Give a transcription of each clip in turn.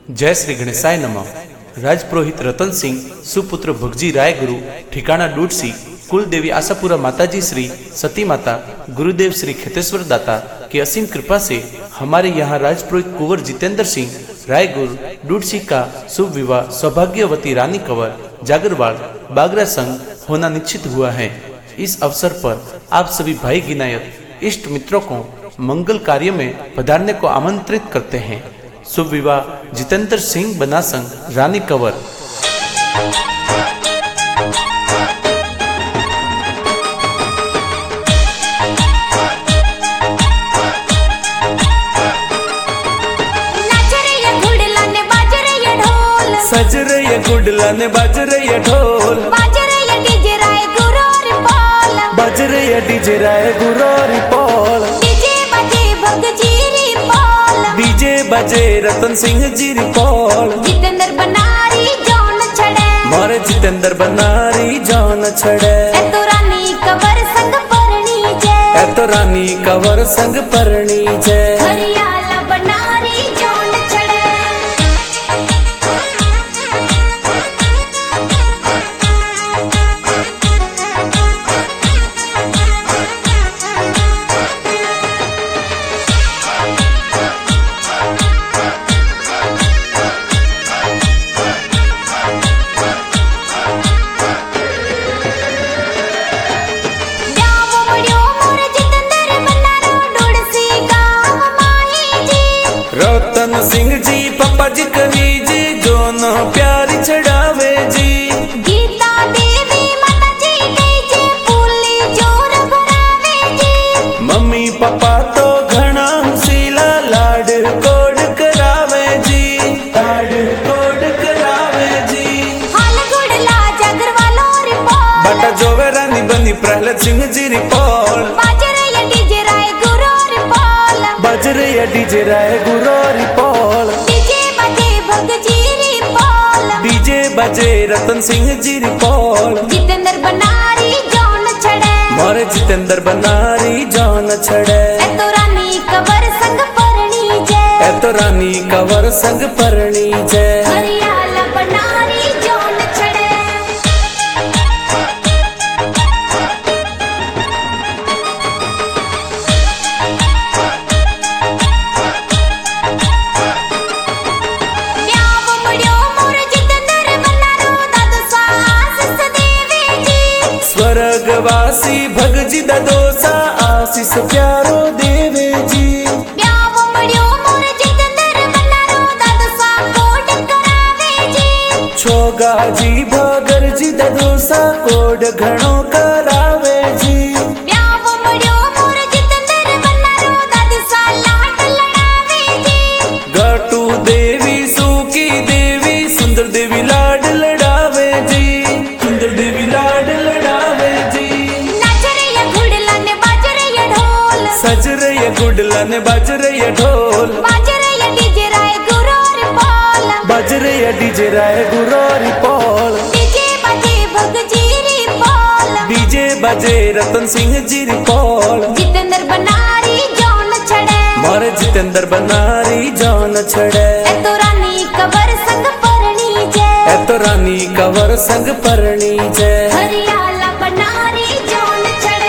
जय श्री गणेशाय नमः। राजपुरोहित रतन सिंह सुपुत्र भुगजी राय गुरु ठिकाना डूडसी कुल देवी आशापुरा माताजी श्री सती माता गुरुदेव श्री खेतेश्वर दाता की असीम कृपा से हमारे यहाँ राजपुरोहित कुंवर जितेंद्र सिंह राय गुरु डूडसी का शुभ विवाह सौभाग्यवती रानी कंवर जागरवाड़ बागरा संघ होना निश्चित हुआ है। इस अवसर पर आप सभी भाई गिनायत इष्ट मित्रों को मंगल कार्य में पधारने को आमंत्रित करते हैं। शुभ विवाह जितेंद्र सिंह बना संघ रानी कंवर। सज रही गुडला ने बाज रही ढोल, बाज रही डीजे राय गुरोरी पॉल, बाज रही डीजे राय गुरोरी पॉल, डीजे बजे भगजीरी पॉल, डीजे बजे रतन सिंह जी पॉल। जितेंद्र बनारी जान छड़े, मारे जितेंद्र बनारी जान छड़े, ए तो रानी कंवर संग परणी जय, ए तो रानी कंवर संग परणी जय। हरियाला बनारी जान छड़े, रतन सिंह जी पापा जी कही जी जोन प्यारी चढ़ावे जी, गीता देवी माता जी कही जी फूली जोर भरावे जी, मम्मी पापा तो घना हुसीला लाड कोड करावे जी, लाड कोड करावे जी। हाल गुड़ला जागरवालो रिपोर्ट, बटा जोवे रानी बनी प्रहलाद सिंह जी रिपोल, बाज रही डीजे राय गुरोरी पॉल, बज रही डीजे राय गुरोरी पॉल, डीजे बजे भगजीरी पॉल, डीजे बजे रतन सिंह जी पॉल। जितेंद्र बनारी जान छड़े, मारे जितेंद्र बनारी जान छड़े, ए तो रानी कंवर संग परणी जय, ए तो रानी कंवर संग परणी जय। हरियाला बनारी जान छड़े, ब्याव मुड़ियो मोर जितेंद्र बनारो दादू आशीष देवी जी, स्वर्गवासी भगजी ददोसा आशीष प्यारो देवे जी, ब्याव मुड़ियो मोर जितेंद्र बनारो दादू कोट करावे जी, छोगा जी भगर जी ददोसा कोड घणो करावे जी, ब्याव मुड़ियो मोर जितेंद्र बनारो दादू लाट लड़ावे जी, गटू देवी सूकी देवी सुंदर देवी लाड लड़ावे जी, सुंदर देवी लाड लड़ावे जी। नाच रही घुड़ला ने बाज रही ढोल, सज रही गुडला ने बाज रही ढोल, बाज रही डीजे राय गुरोरी पॉल, बज रही डीजे राय गुरोरी पॉल, डीजे बजे भगजीरी पॉल, डीजे बजे रतन सिंह जी पॉल। जितेंद्र बनारी जान छड़े, मारे जितेंद्र बनारी जान छड़े, ए तो रानी कंवर संग परणी जय, ए तो रानी कंवर संग परणी जय। हरियाला बनारी जान छड़े,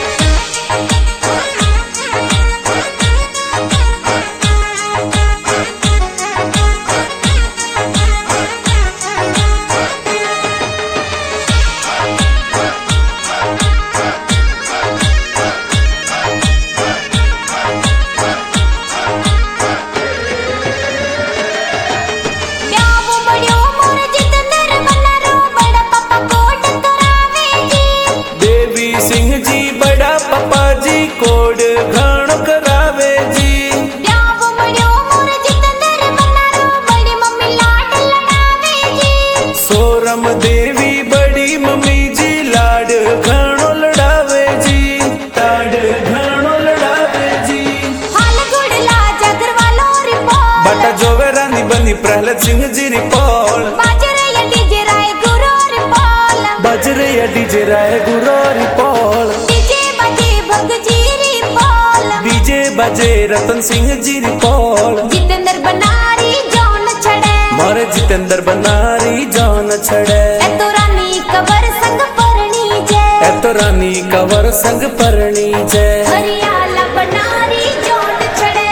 ब्याव मुड़ियो मोर जितेंद्र बनारो बड़ा पापा कोट करावे जी, देवी सिंह जी बड़ा पापा जी कोड घण करावे जी, ब्याव मुड़ियो मोर जितेंद्र बनारो बड़ी मम्मी लाड लड़ावे जी, सोरम देवी बड़ी मम्मी जी लाड घणो लड़ावे जी, लाड घणो लड़ावे जी। हाल गुड़ला जागरवालो रिपोर्ट, बटा जोवे रानी बनी प्रहलाद सिंह जी पॉल, बाज रही डीजे राय गुरोरी पॉल, बज रही डीजे राय गुरोरी पॉल, डीजे बजे भगजीरी पॉल, डीजे बजे रतन सिंह जी पॉल। जितेंद्र बनारी जान छड़े, मारे जितेंद्र बनारी जान छड़े ए तो रानी कवर संग परणी जय ए तो रानी कवर संग परणी जय हरियाला बनारी जान छड़े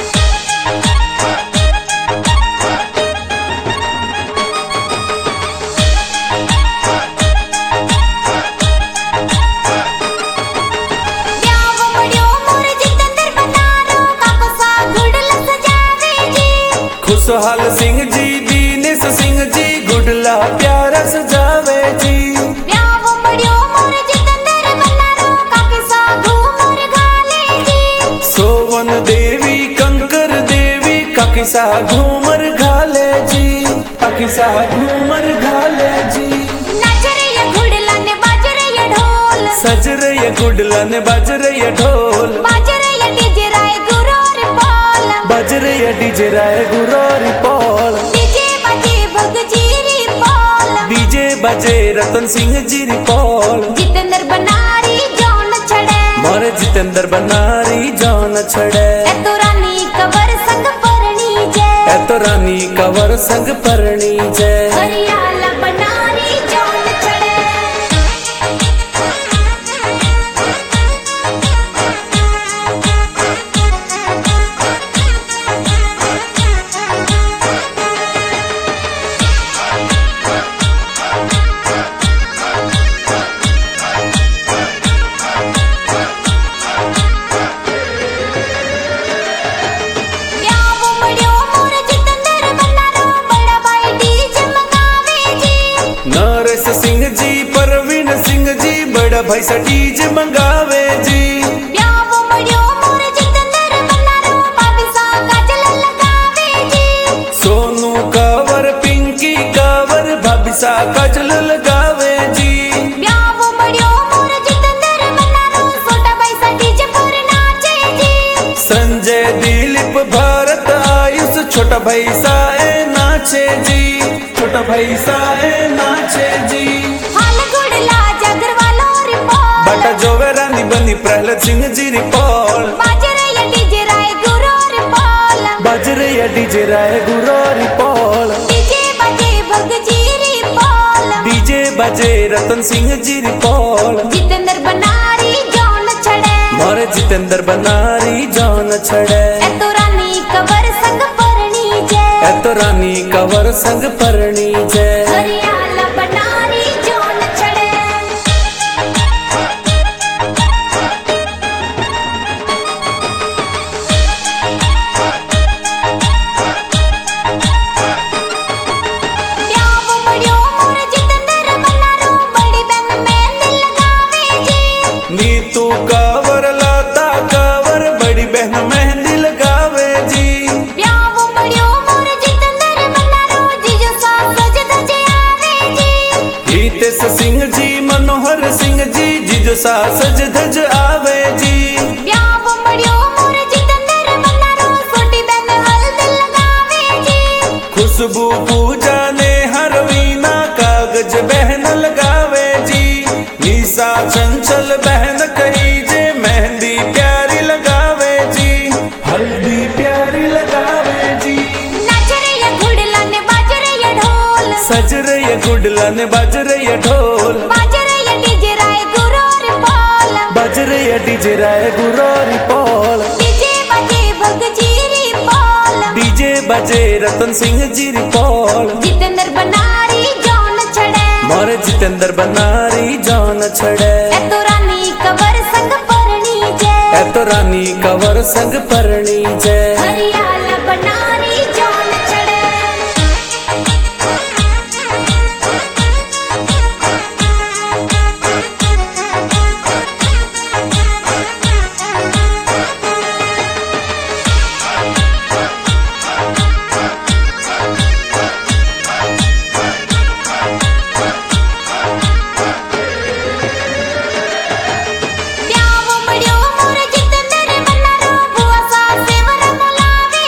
ब्याव मड़ियो मोर जितेंद्र बनारो काको सा गुड़ल सजावे जी खुशहाल सिंह जी दीनेश सिंह जी गुडला प्यारा सजावे जी ब्याव मड़ियो मोर जितेंद्र बनारो काके सा घूमर घाले जी सोवन देवी कंकर देवी काकिसा घूमर घाले जी काकिसा घूमर घाले जी नचरे ये घुड़ला ने बाजरे ये ढोल सज रही गुडला ने बज रही ढोल बाजरे ये डीजे राय गुरोर पाल बज रही डीजे राय गुरोरी पौल डीजे बजे भगजीरी पाल डीजे बजे रतन सिंह जी री पौल जितेंद्र बनारी जान छड़े मारे जितेंद्र बनारी जान छड़े ए तो रानी कवर संग परणी जय ए तो रानी कवर संग परणी जय हरियाला बनारी जान छड़े ब्याव मड़ियो मोर जितेंद्र बनारो बड़ा भाई डीजे मंगावे जी नरेश सिंह जी परवीन सिंह जी बड़ा भाई सा डीजे मंगावे जी ब्याव मड़ियो मोर जितेंद्र बनारो भाभी सा काजल लगावे जी सोनू कावर पिंकी कावर भाभी सा काजल लगावे जी ब्याव मड़ियो मोर जितेंद्र बनारो छोटा भाई सा डीजे पर नाचे जी संजय दिलीप भारत आयुष छोटा भाई सा ए नाचे जी छोटा भाई सा ए नाचे जी हाल गुड़ला जगरवालो रिपोर्ट बाटा जोवे रानी बनी प्रहलाद सिंह जी री पौल बाजरे ये डीजे राय गुरोर पाल बज रही डीजे राय गुरोरी पौल डीजे बजे भगजीरी पाल डीजे बजे रतन सिंह जी री पौल जितेंद्र बनारी जान छड़े मारे जितेंद्र बनारी जान छड़े ए तो रानी कवर संग परणी जय ए तो रानी कवर संग परणी जय हरियाला बनारी जान छड़े ब्याव मड़ियो मोर जितेंद्र बनारो बड़ी बहन मेहंदी लगावे जी नीतू कावर लाता कावर बड़ी बहन मेहंदी लगावे जी ब्याव मड़ियो मोर जितेंद्र बनारो जीजो सा सज धज आवे जी हितेश सिंह जी मनोहर सिंह जी जिजो सा सज धज आवे जी ब्याव मड़ियो मोर जितेंद्र बनारो छोटी बहन हल्दी लगावे जी खुशबू पूजा ने हरवीना कागज बहन लगावे जी निशा चंचल बहन कही जे मेहंदी प्यारी लगावे जी हल्दी प्यारी लगावे जी नचरे ये घुड़ला ने बाजरे ये ढोल सज रही गुडला ने बज रही ढोल बाजरे ये डीजे राय गुरोर पाल बज रही डीजे राय गुरोरी पौल डीजे बजे भगजीरी पाल डीजे बजे रतन सिंह जी री पौल जितेंद्र बनारी जान छड़े मारे जितेंद्र बनारी जान छड़े ए तो रानी कवर संग परणी जय ए तो रानी कवर संग परणी जय हरियाला बनारी जान छड़े ब्याव मड़ियो मोर जितेंद्र बनारो बुआ सा सेवर मोलावे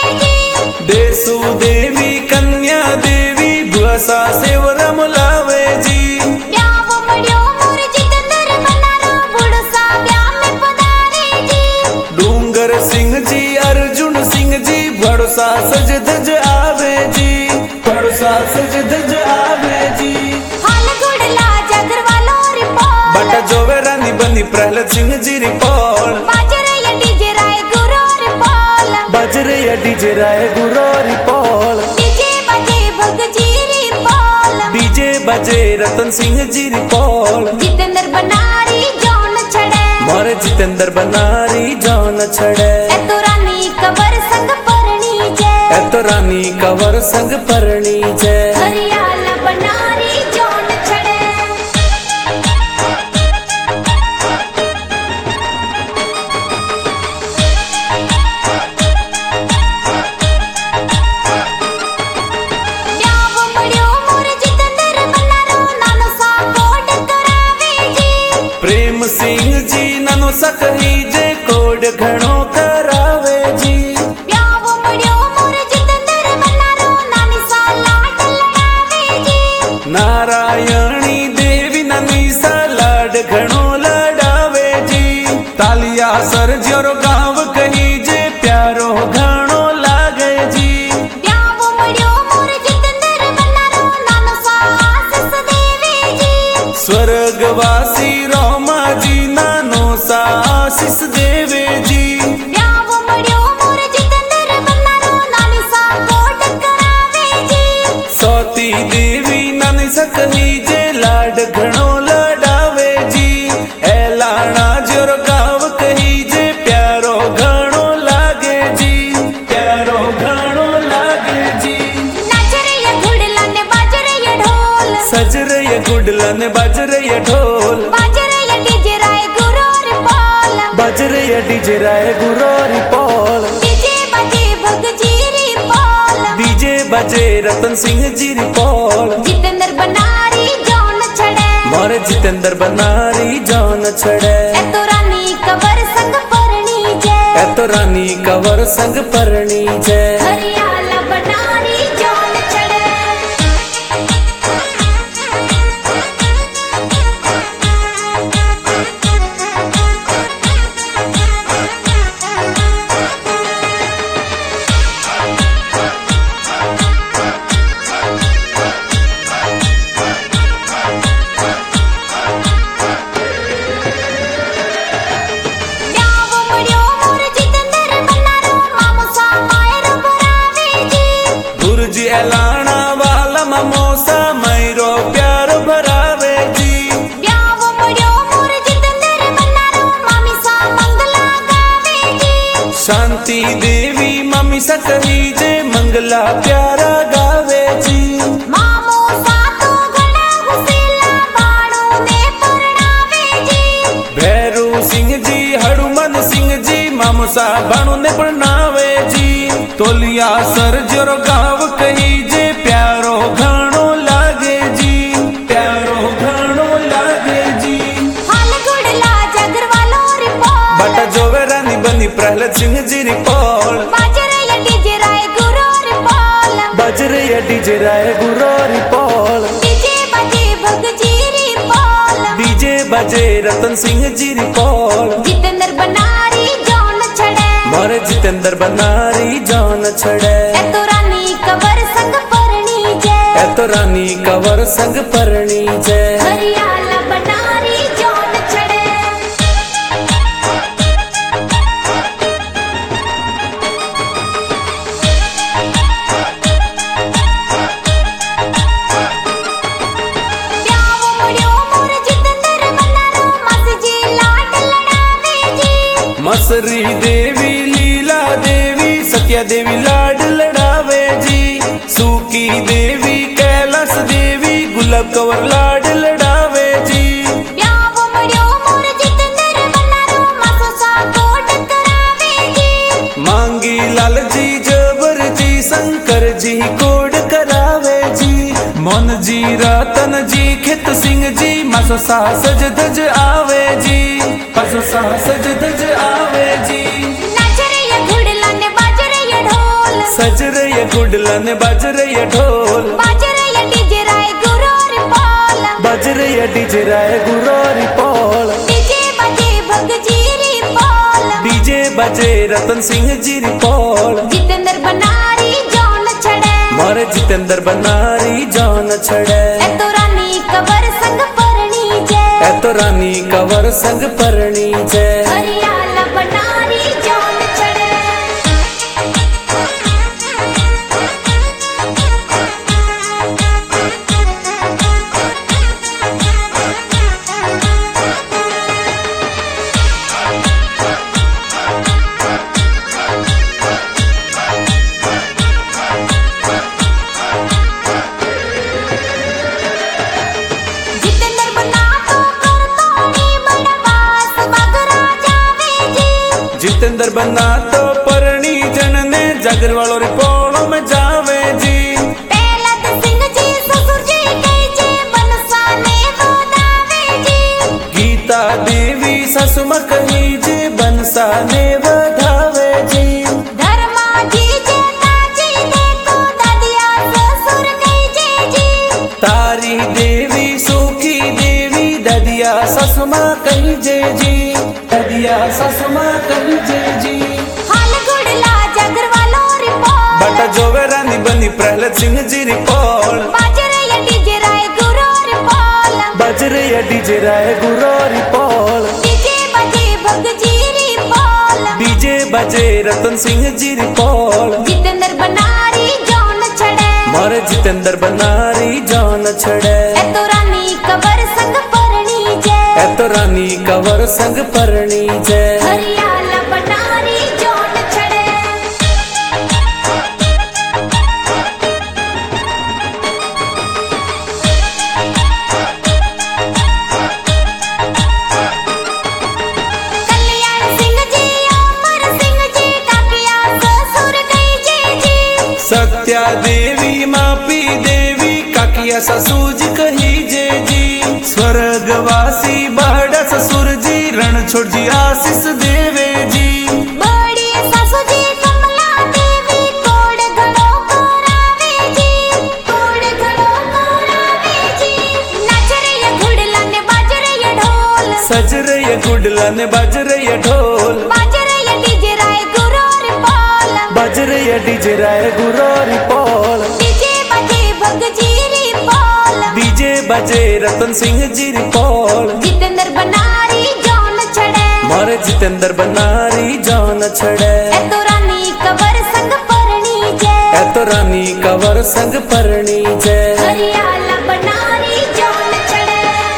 बजे रतन सिंह जी री पौल जितेंद्र बनारी जौन छड़े मोरे जितेंद्र बनारी जौन छड़े ए तो रानी कबर संग परणी जय ए तो रानी कवर संग परणी जय हरियाला बनारी जौन छड़े ब्याव मड़ियो मोर जितेंद्र बनारो नानो सा कोड करावे जी प्रेम सिंह जी ननो सकही जे कोड घणो करावे जी ब्याव मड़ियो मोर जितेंद्र बनारो नानी सा लाड लड़ावे जी नारायणी देवी ननी सा लाड घणो लड़ावे जी तालिया सर जोरो गाँव कही जे प्यारो घणो लागे जी ब्याव मड़ियो मोर जितेंद्र बनारो नानो सा आशीष देवे जी स्वर्गवासी रोमा जी नानो सा आशीष देवे जी ब्याव मड़ियो मोर जितेंद्र बनारो नानी सा कोड करावे जी सौती देवी नानी सकही जे लाड घणो लड़ावे जी एलाना जोर गाँव कही जे प्यारो घणो लागे जी प्यारो घणो लागे जी नाचरे ये घुड़ला ने बाजरे ये ढोल सजरे ये गुडलन बजरे ये ढोल बाजरे ये डीजे राय गुरोर पाल बजरे ये डीजे राय गुरोरी पौल डीजे बजे भगजीरी पाल डीजे बजे रतन सिंह जी री पौल जितेंद्र बनारी जौन छड़े मोरे जितेंद्र बनारी जौन छड़े ए तो रानी कबर संग परणी जय ए तो रानी कवर संग परणी जय हरियाला बनारी जौन छड़े ब्याव मड़ियो मोर जितेंद्र बनारो मामो सा मायर भरावे जी गुरुज एलाना वाला ममोसा मैरो प्यार भरावे जी ब्याव मड़ियो मोर जितेंद्र बनारो मामी सा मंगला गावे जी शांति देवी मम्मी सकही जे मंगला प्यारा गावे जी मामो सा तो घणा हुसेला बाणो ने परणावे जी भैरू सिंह जी हनुमान सिंह जी मामसा बाणु ने प्रणावे जी तोलिया सर जोरो गाँव कही जे प्यारो घणो लागे जी प्यारो घणो लागे जी हाल गुड़ला जगरवालो रिपोर्ट बटा जोवे रानी बनी प्रहलाद सिंह जी री पौल बाजरे ये डीजे राय गुरोर पाल बजरे ये डीजे राय गुरोरी पौल डीजे बजे भगजीरी पाल डीजे बजे रतन सिंह जी री पौल जितेंद्र बनारी जौन छड़े मोरे जितेंद्र बनारी जौन छड़े ए तो रानी कबर संग परणी जय ए तो रानी कवर संग परणी जय हरियाला बनारी जौन छड़े ब्याव मड़ियो मोर जितेंद्र बनारो मस जी लाड लड़ावे जी मसरी देवी लीला देवी सत्या देवी लाड लड़ावे जी सूकी देवी कैलाश देवी गुलाब कंवर लाड लड़ावे जी ब्याव मड़ियो मोर जितेंद्र बनारो मस सा कोड करावे जी मांगी लाल जी जबर जी शंकर जी कोड करावे जी मोन जी रतन जी खित सिंह जी मसो सा सज धज आवे जी मसो सा सज धज आवे जी नाचरे ये घुड़ला ने बाजरे ये ढोल सजरे ये गुडलन बजरे ये ढोल बाजरे ये डीजे राय गुरोर पाल बजरे ये डीजे राय गुरोरी पौल डीजे बजे भगजीरी पाल डीजे बजे रतन सिंह जी री पौल जितेंद्र बनारी जौन छड़े मोरे जितेंद्र बनारी जौन छड़े ए तो रानी कबर संग परणी जय ए तो रानी कवर संग परणी जय हरियाला बनारी जौन छड़े जितेंद्र बना तो परणी जन ने जागर वालों रिपोर्टों में जावे जी। पहलत सिंह जी ससुर जी कई जे बनसा ने वधावे जी। गीता देवी ससुमा कही जे बनसा ने वधावे जी। धर्मा जी जे ताजी देखो दादिया ससुर कई जे जी। तारी देवी सुखी देवी ददिया ससुमा कही जे जी। ददिया ससुमा कही जे जी। हाल गुड़ला जागर वालों रिपोर्ट। बटा जोवे रानी बनी प्रहलाद सिंह जी रिपोर्ट। बाजरे या डीजे राय गुरु रिपोर्ट। बजरे या डीजे राय गुरु रिपोर्ट। डीजे बजे भगजी रिपोर्ट। डीजे बजे रतन सिंह जी रिपोर्ट। जितेंद्र बनारी जौन छड़े। मोरे जितेंद्र बनारी जौन छड़े। ए तो रानी कबर संग परणी जे। ए तो रानी कवर संग परणी जय। हरियाला बनारी जौन छड़े। कल्याण सिंह जी अमर सिंह जी काकिया ससुर कई जे जी। सत्या देवी मापी देवी काकिया ससुर जी कही जे जी। स्वर्गवासी बाड़ा ससुर जी रण छोड़ जी आशीष देवे जी। बड़ी सासू जी कमला देवी कोड घड़ो करावे जी। कोड घड़ो करावे जी। नाच रे ये घुड़ला ने बाज रे ये ढोल। सज रही गुडला ने बज रही ढोल। बाज रे ये डीजे राय गुरु रिपोल। बज रही डीजे राय गुरु रिपोल। डीजे बजे भगजी रिपोल। डीजे बजे रतन सिंह जी रिपोल। जितेंद्र बनारी जौन छड़े। मोरे जितेंद्र बनारी जौन छड़े। ए तो रानी कबर संग परणी जे। ए तो रानी कवर संग परणी जय। हरियाला बनारी जौन छड़े।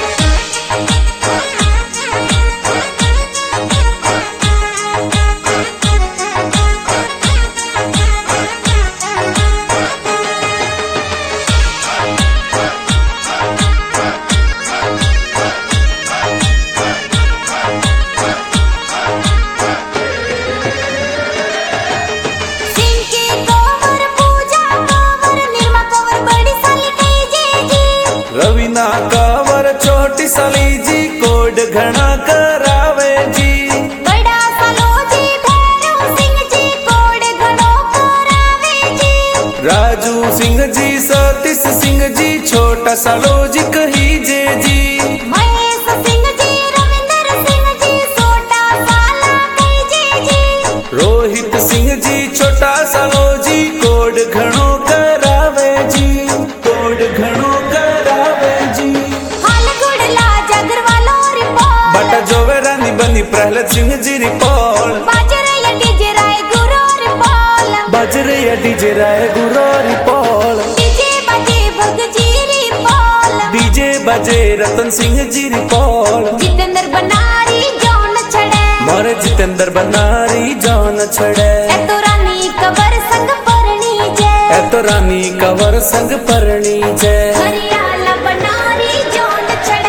सिंह की कोवर पूजा कोवर निर्मा कोवर बड़ी साली कई जे जी। रवीना कवर छोटी साली जी कोड घना करावे जी। बड़ा सालो जी भैरव सिंह जी कोड घड़ो करावे जी। राजू सिंह जी सतीश सिंह जी छोटा सालो जी कही जे जी। महेश सिंह जी रविंदर सिंह जी छोटा साला कई जे जी। रोहित सिंह जी छोटा सालो जी कोड घणो करावे जी। कोड घणो करावे जी। हाल गुड़ला जागर वालों रिपोर्ट। बटा जोवे रानी बनी प्रहलाद सिंह जी रिपोर्ट। बाजरे या डीजे राय गुरु रिपोर्ट। बजरे या डीजे राय गुरु रिपोर्ट। डीजे बजे भगजी रिपोर्ट। डीजे बजे रतन सिंह जी रिपोर्ट। जितेंद्र बनारी जौन छड़े। मोरे जितेंद्र बनारी जौन छड़े। ए तो रानी कबर संग परणी जे। ए तो रानी कवर संग परणी जय। हरियाला बनारी जौन छड़े।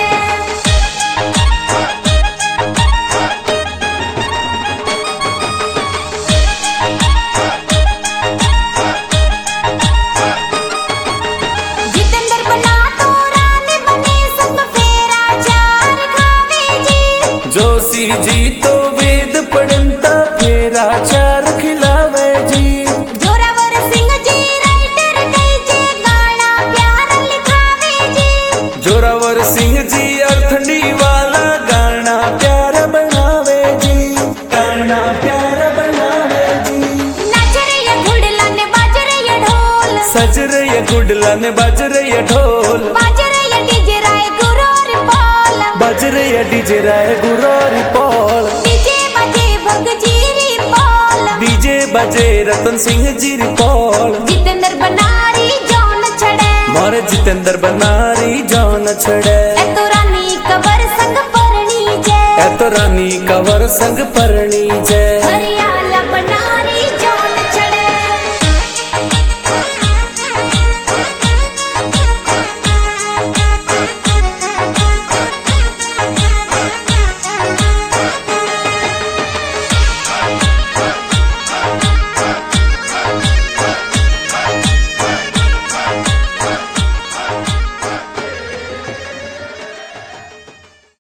जितेंद्र बना तो रानी बने संग फेरा चार खावे जी। जोशी जी तो वेद पढ़नता फेरा चार खिलावे जी। जोरावर सिंह जी राइटर कई जे गाना प्यार लिखावे जी। जोरावर सिंह जी अर्थनी वाला गाना प्यार बनावे जी। गाना प्यार बनावे जी। नाच रे ये घुड़ला ने बाज रे ये ढोल। सज रही गुडला ने बज रही ढोल। बाज रे ये डीजे राय गुरु रिपोल। बज रही डीजे राय गुरु रिपोल। डीजे बजे भगजी रिपोल। डीजे बजे रतन सिंह जी रिपोल। जितेंद्र बनारी जौन छड़े। मोरे जितेंद्र बनारी जौन छड़े। ए तो रानी कबर संग परणी जे। ए तो रानी कवर संग परणी जय।